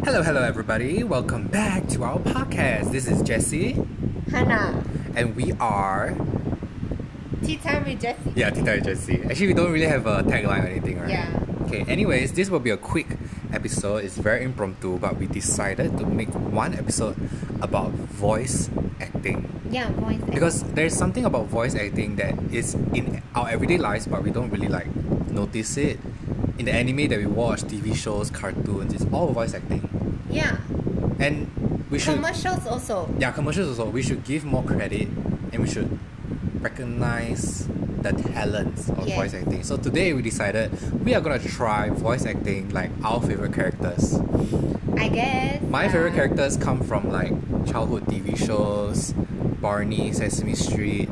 Hello, everybody. Welcome back to our podcast. This is Jessie, Hannah. and we are. Tea time with Jessie. Yeah, Tea Time with Jessie. Actually, we don't really have a tagline or anything, right? Yeah. Okay, anyways, this will be a quick episode. It's very impromptu, but we decided to make one episode about voice acting. Yeah, voice acting. Because there's something about voice acting that is in our everyday lives, but we don't really notice it. In the anime that we watch, TV shows, cartoons, it's all voice acting. Yeah. And we should... Commercials also. Yeah, commercials also. We should give more credit and we should recognize the talents of voice acting. So today we decided we are going to try voice acting like our favorite characters. I guess. My favorite characters come from childhood TV shows, Barney, Sesame Street.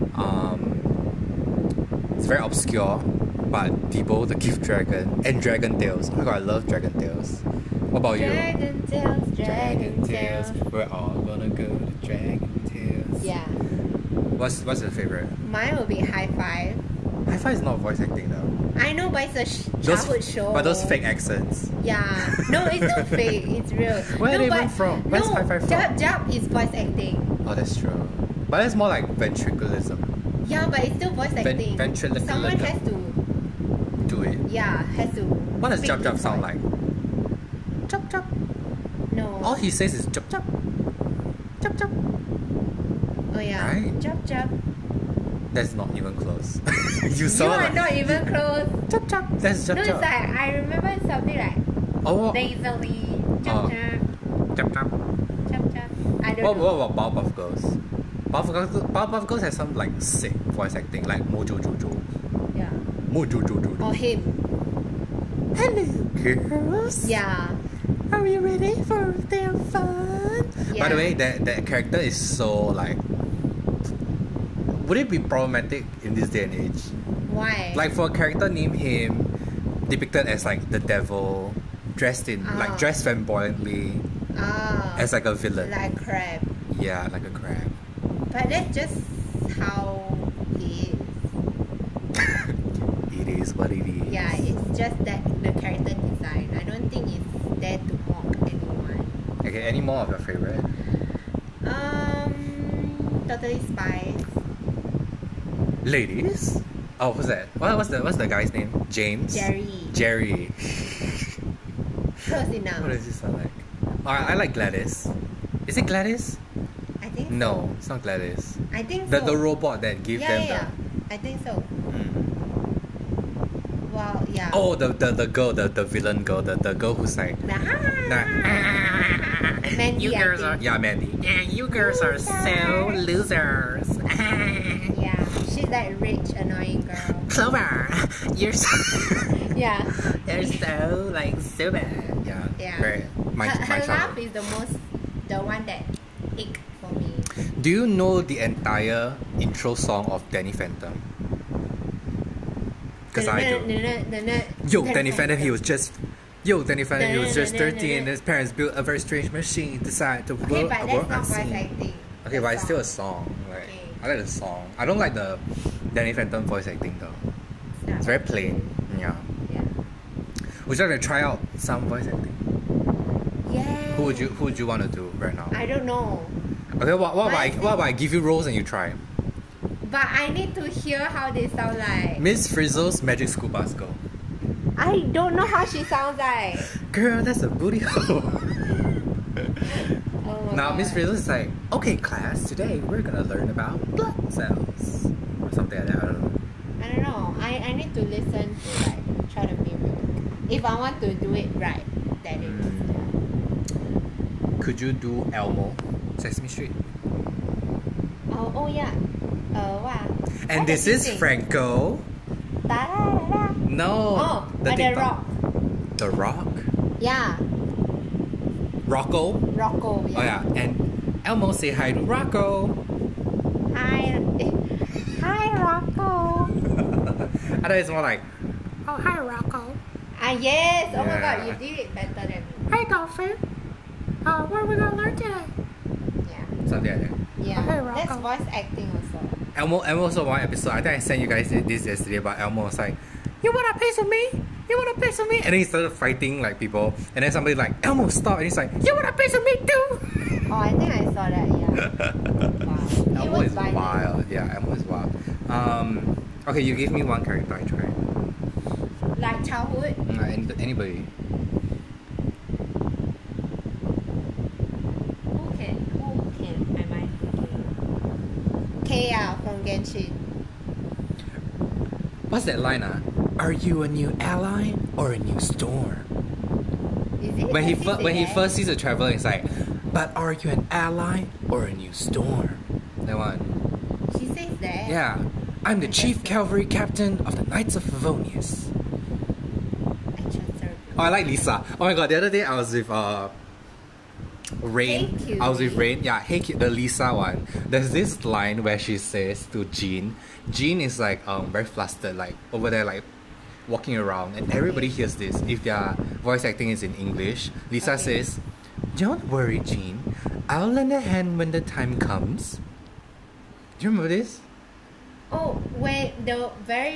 It's very obscure, but Debo the Gift Dragon and Dragon Tales. Oh my god, I love Dragon Tales. What about you? Dragon Tales. We're all gonna go to Dragon Tales. Yeah. What's your favorite? Mine will be High Five. High Five is not voice acting though. I know, but it's a childhood show. But those fake accents. Yeah. No, it's not fake. It's real. Where are they even from? Where's High Five from? Jab is voice acting. Oh, that's true. But that's more like ventriloquism. Yeah, but it's still voice acting. Ventriloquism. Someone has to do it. Yeah, has to. What does Jab Jab sound like? Chop chop. No. All he says is Jab Jab. Jab Jab. Oh yeah. Right? Chop chop. That's not even close. You You sound are not even close. Chop Chop. That's Jab No, Jab. it's like I remember something like Oh. nasally. Chop chop. Jab Jab. Chop chop. I don't What know. about Powerpuff Girls? Powerpuff Girls has some sick voice acting like Mojo Jojo. Yeah. Mojo Jojo. Or him. Hello, girls. Yeah. Are you ready for their fun? Yeah. By the way, that character is so would it be problematic in this day and age? Why? For a character named him, depicted as the devil, dressed flamboyantly as a villain. Like crab. Yeah, like a crab. But that's just how he is. It is what it is. Yeah, it's just that the character design. I don't think it's there to mock anyone. Okay, any more of your favorite? Totally Spies. Ladies? Oh, who's that? What's the guy's name? James? Jerry. Close enough. What does he sound like? Oh, I like Gladys. Is it Gladys? I think No, so. it's not Gladys. I think The so. robot that gives them Yeah. I think so. Mm. Well, yeah. Oh, the girl, the villain girl, the girl who's Mandy, you girls I think. yeah, Mandy. Yeah, you girls are so losers. Yeah, she's that rich, annoying girl. Clover, you're so Yeah. you're so so bad. Yeah. Yeah. Very, my Her child. laugh is the one that ick for me. Do you know the entire intro song of Danny Phantom? Because I do. Danny Phantom, he was just 13 and his parents built a very strange machine, decided to Okay, work but that's not voice unseen. acting. Okay, but it's still a song. Okay. I like the song. I don't like the Danny Phantom voice acting though. It's very plain. Yeah. Yeah. Would you like to try out some voice acting? Yeah. Who would you want to do right now? I don't know. Okay, what about I give you roles and you try? But I need to hear how they sound like. Miss Frizzle's Magic School Bus Go. I don't know how she sounds like. Girl, that's a booty hole. Oh my Now God. Miss Frizzle is like, okay class, today we're gonna learn about blood cells. Or something like that, I don't know. I don't know. I need to listen to try to mimic. If I want to do it right, that is. Could you do Elmo, Sesame Street? Oh yeah. What? And What this does he is sing? Franco. Da-da-da-da. No. Oh, The TikTok. Rock. The Rock? Yeah. Rocco? Rocco. Yeah. Oh yeah, and Elmo say hi to Rocco. Hi. Hi, Rocco. I thought it's more like, oh hi Rocco. Yes. Oh my Yeah. God, you did it better than me. Hey Dolphin. What are we gonna learn today? Yeah. Something like that. Yeah. Hey, That's Rocco. voice acting also. Elmo also one episode. I think I sent you guys this yesterday, but Elmo was like, you want a piece of me? you wanna play with me? And then he started fighting like people. And then somebody like, Elmo, stop. And he's like, you wanna play with me too? Oh, I think I saw that, yeah. Wow. Elmo is wild. Yeah, Elmo is wild. Okay, you give me one character I try. Like childhood? Anybody. Who can am I thinking? Kea from Genshin. What's that line? Are you a new ally or a new storm? Is it? When he first sees a traveler, it's like, but are you an ally or a new storm? That one. She says that? Yeah. I'm the chief cavalry captain of the Knights of Favonius. I trust her. Oh, I like Lisa. Oh my god, the other day I was with Rain. Hey, I was with Rain. Yeah, hey, the Lisa one. There's this line where she says to Jean. Jean is like very flustered, like over there, like walking around, and everybody hears this. If their voice acting is in English, Lisa says, "Don't worry, Jean. I'll lend a hand when the time comes." Do you remember this? Oh, when the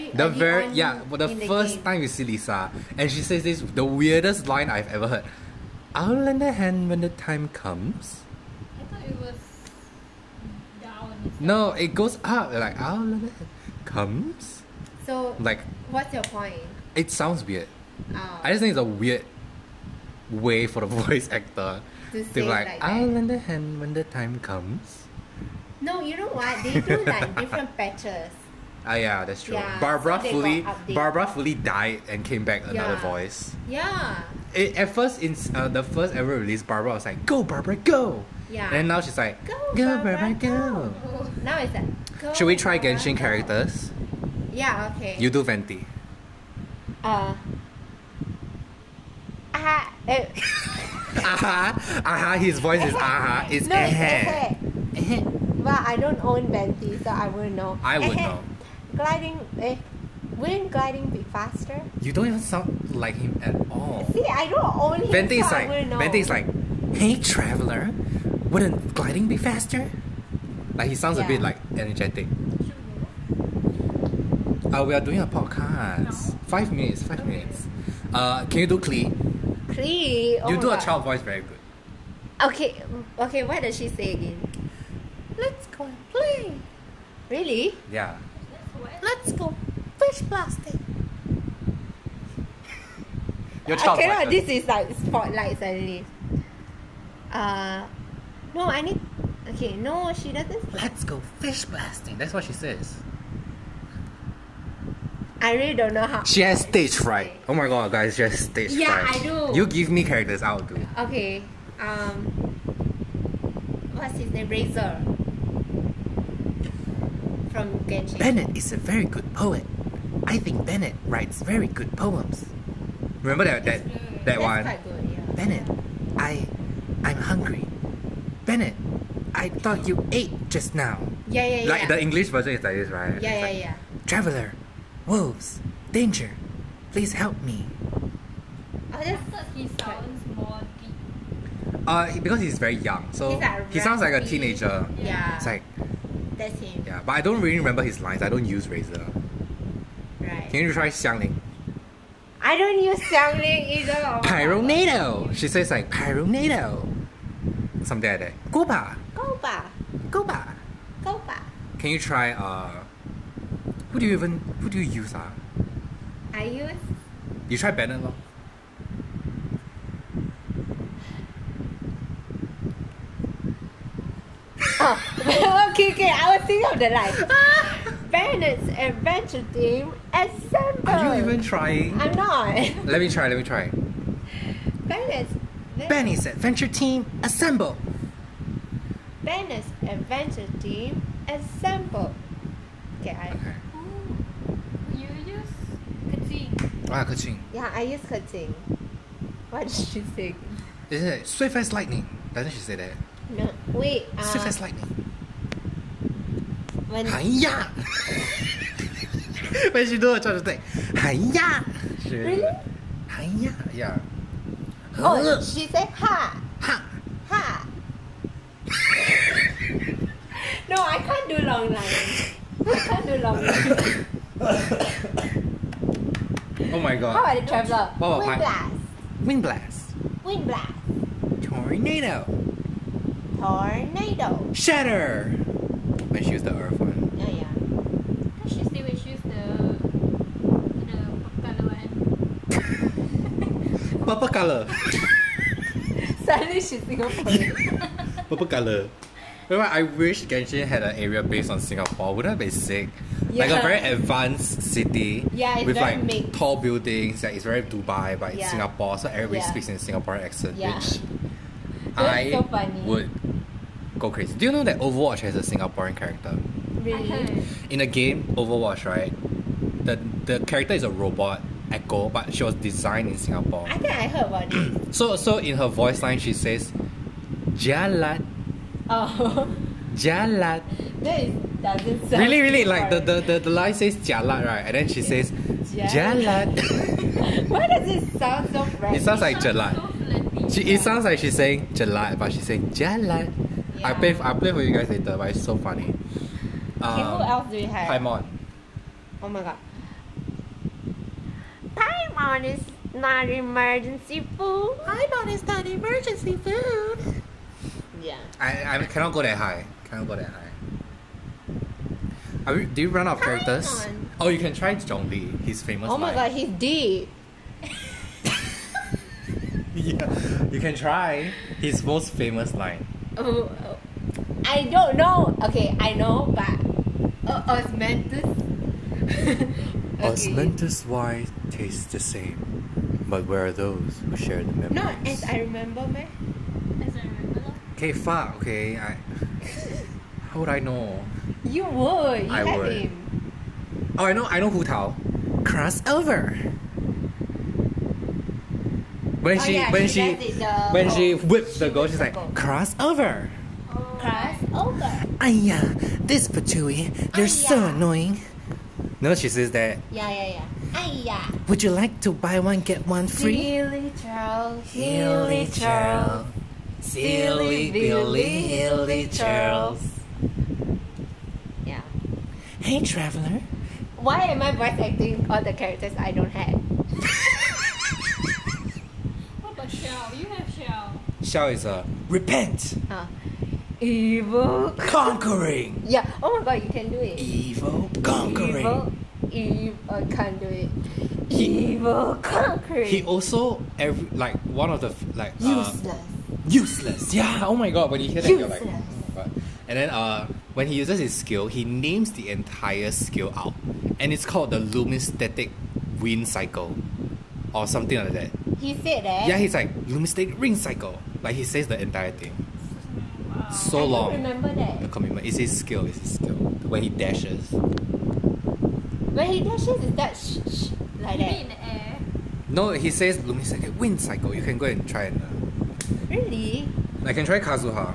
first game. time you see Lisa, and she says this, the weirdest line I've ever heard. I'll lend a hand when the time comes. I thought it was down. No, it goes up. Like, I'll lend a hand. Comes? So, Like, what's your point? it sounds weird. Oh, I just think it's a weird way for the voice actor to to say be like, like I'll that. lend a hand when the time comes. No, you know what? They do like different patches. Ah, yeah, that's true. Yeah, Barbara so they fully, got updated. Barbara fully died and came back another Yeah. voice. Yeah. At first, in the first ever release, Barbara was like, "Go, Barbara, go!" Yeah. And now she's like, Go, Barbara, Barbara, go!" Oh, Now it's like. Go, Should we try Barbara, Genshin go. characters? Yeah. Okay. You do Venti. Eh. Aha, his voice is aha. It's No, it's eh. Well, I don't own Venti, so I wouldn't know. I would know. Gliding. Wouldn't gliding be faster? You don't even sound like him at all. See, I don't own him, Venti so is I wouldn't know. like, Venti is like, "Hey, traveler, wouldn't gliding be faster?" Like he sounds a Yeah. bit like energetic. We are doing a podcast. No. 5 minutes. 5 minutes. Can you do Klee? Klee. Oh You my do a God. child voice very good. Okay. Okay. What does she say again? Let's go and play. Really? Yeah. that's what? Let's go fish blasting. Your child Okay, voice. no, this is like spotlight suddenly. No, I need. Okay, no, she doesn't. Let's go fish blasting. That's what she says. I really don't know how. She has stage fright. Oh my god, guys, she has stage Yeah, fright. I do. You give me characters, I'll do. Okay. What's his name? Razor. From Genshin. Bennett is a very good poet. I think Bennett writes very good poems. Remember that That's one? quite good, yeah. Bennett, I'm hungry. Bennett, I thought you ate just now. Yeah. Like the English version is like this, right? It's like, Yeah. Traveler, wolves, danger, please help me. Oh, I that's thought he sounds more deep. Because he's very young, so He's like he sounds like a raspy. teenager. Yeah. It's like, That's him. yeah, but I don't really remember his lines. I don't use Razor. Right. Can you try Xiangling? I don't use Xiangling either. Oh my Pyronado! She says like, Pyronado! Something like that. Goba! God. Goba! Go back. Can you try, who do you use, I use. You try Bennett, lor. Oh, okay. I was thinking of the line. Bennett's Adventure Team assemble. Are you even trying? I'm not. Let me try. Bennett's Benny's Adventure Team, assemble! Bennett's Adventure Team assemble. Okay, Okay. Oh, you use Kaji. Kaching. yeah, I use Kating. What did she say? Isn't it swift as lightning? Doesn't she say that? No, wait. Swift as lightning. When Hiya! When she do a charge attack. Hiya! Really? Hiya! Yeah. oh, she said ha Ha! ha. No, I can't do long lines. I can't do long lines. Oh my god. How about the Traveler? What about Wind blast. Wind blast. Wind blast. Tornado. Tornado. Shatter. When she used the earth one. Oh yeah. She still will choose the color one. Purple color. Suddenly she's Singaporean. Purple color. Remember, I wish Genshin had an area based on Singapore. Wouldn't that be sick? Like a Yeah. very advanced city. Yeah, it's with very like mixed. tall buildings. Like it's very Dubai, but it's Yeah. Singapore, so everybody Yeah. speaks in Singaporean accent. Yeah. Which That's so funny. would go crazy. Do you know that Overwatch has a Singaporean character? Really? In a game, Overwatch, right? The character is a robot, Echo, but she was designed in Singapore. I think I heard about this. So in her voice line, she says, "Jalat, Oh. Jalat." That is, doesn't sound Really, like Singaporean. the line says "Jalat," right? And then she says, "Jalat." Why does it sound so French? It sounds like Sounds Jalat. so flirty. It sounds like she's saying Jalat, but she's saying Jalat. Yeah. I play for you guys later, but it's so funny. Okay, who else do we have? Paimon. Oh my god. Paimon is not emergency food. Paimon is not emergency food. Yeah. I cannot go that high. Cannot go that high. Do you run out of characters? Paimon. Oh, you can try Zhongli. He's famous. Oh my line. god, he's deep. Yeah, you can try his most famous line. Oh, I don't know. Okay, I know, but osmanthus. Okay. Osmanthus wine tastes the same, but where are those who share the memories? Not as I remember, man. As I remember. Okay, fuck. Okay, how would I know? You would. You I had would. him. Oh, I know Hu Tao. Crossover. When Oh, she yeah, when she she does it the when she whole- whips the goal, she's like circle. crossover. Oh. Cross over. Aya, this Patui, they're so Aya. annoying. No, she says that. Yeah. Aya. Would you like to buy one get one free? Hilly Charles. Hilly Charles, silly Billy, Hilly Charles. Yeah. Hey, traveler. Why am I voice acting all the characters I don't have? What about Shell? You have Shell. Xiao is a repent, Evil. conquering, Yeah. Oh my god, you can do it. evil conquering. Evil. Can't do it. He- Evil conquering. He also one of the Useless. useless. Yeah. Oh my god. When you hear that, you're like, Useless. oh my god. And then when he uses his skill, he names the entire skill out, and it's called the Lumistatic Wind Cycle, or something like that. He said that. Yeah, he's like Lumistatic Ring Cycle. Like he says the entire thing. Wow. So I don't long. remember The that. commitment. It's his skill. It's his skill. When he dashes. When he dashes, is that shh, like Maybe that? in the air. No, he says Lumistatic Wind Cycle. You can go and try it. Really? I can try Kazuha.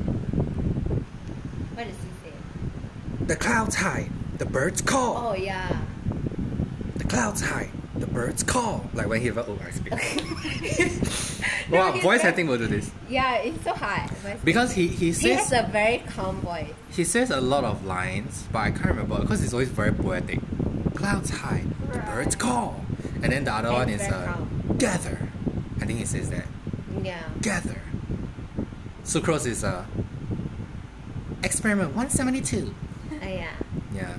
What does he say? The clouds hide, the birds call. Oh yeah. The clouds hide, the birds call. Like when he I speak. No, Wow, he's voice very- acting will do this. Yeah, it's so hard. Because he He says has a very calm voice. he says a lot of lines, but I can't remember because it's always very poetic. Clouds hide, the birds call. And then the other And one it's is very calm. gather. I think he says that. Yeah. Gather. Sucrose is experiment 172. Yeah. Yeah.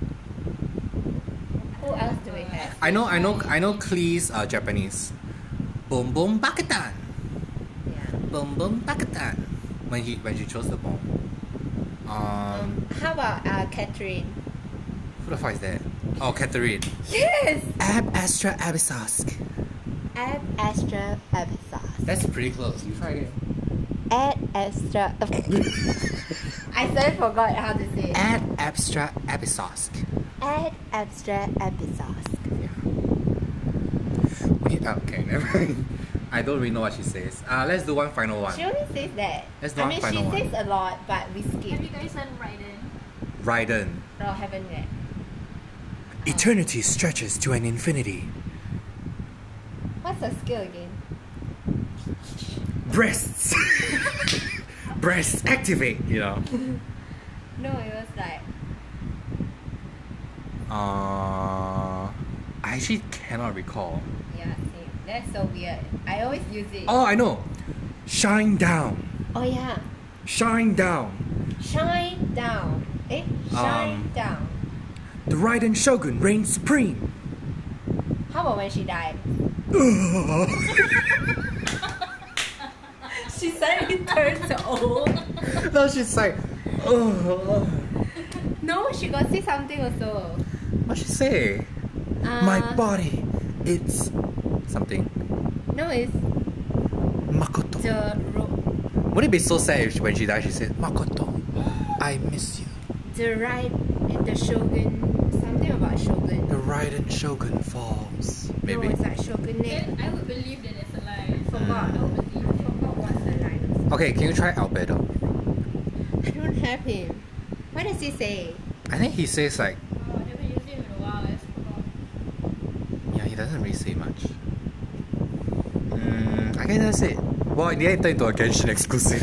Who else do we have? I know Klee's Japanese. Boom boom bakatan. Yeah. Boom boom bakatan. When she chose the bomb. How about Catherine? Who the fuck is that? Oh, Catherine. Yes. Ab Astra Abyssosk. Ad Astra Abyssos. That's pretty close. You try again. Ad Astra. I suddenly forgot how to say it. Ad Abstra Abyssosk. Ad Astra Abyssos. Okay, never mind. I don't really know what she says. Let's do one final one. She only says that. Let's do I one mean, final she one. says a lot, but we Have skip. you guys done Raiden? Raiden. No, haven't yet. Eternity stretches to an infinity. What's her skill again? Breasts. Breasts activate. You know. No, it was like. I I actually cannot recall. Yeah, same. That's so weird. I always use it. Oh, I know. Shine down. Oh yeah. Shine down. Shine down. Shine down. The Raiden Shogun reigns supreme. How about when she died? She suddenly turns old. No, she's like, No, she got say something also. What'd she say? My body, it's something. No, it's Makoto. Would it be so sad if when she died she said, Makoto, I miss you. the Shogun, something about Shogun. The Raiden Shogun falls. Maybe. No, it's like Shogun name. Then I would believe that it's a lie. Forgot. I would believe it. Forgot what's the line. Okay, can you try Albedo? I don't have him. What does he say? I think he says like, Oh, I haven't used it in a while. I just forgot. yeah, he doesn't really say much. I guess that's it. Well, in the end, it turned into a Genshin exclusive.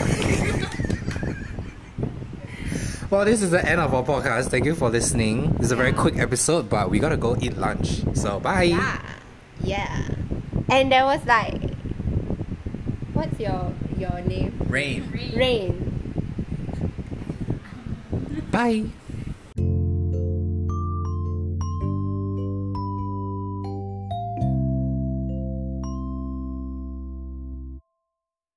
Well, this is the end of our podcast. Thank you for listening. This is a very quick episode, but we gotta go eat lunch. So, bye. Yeah. And there was like, what's your name? Rain. Rain. Bye.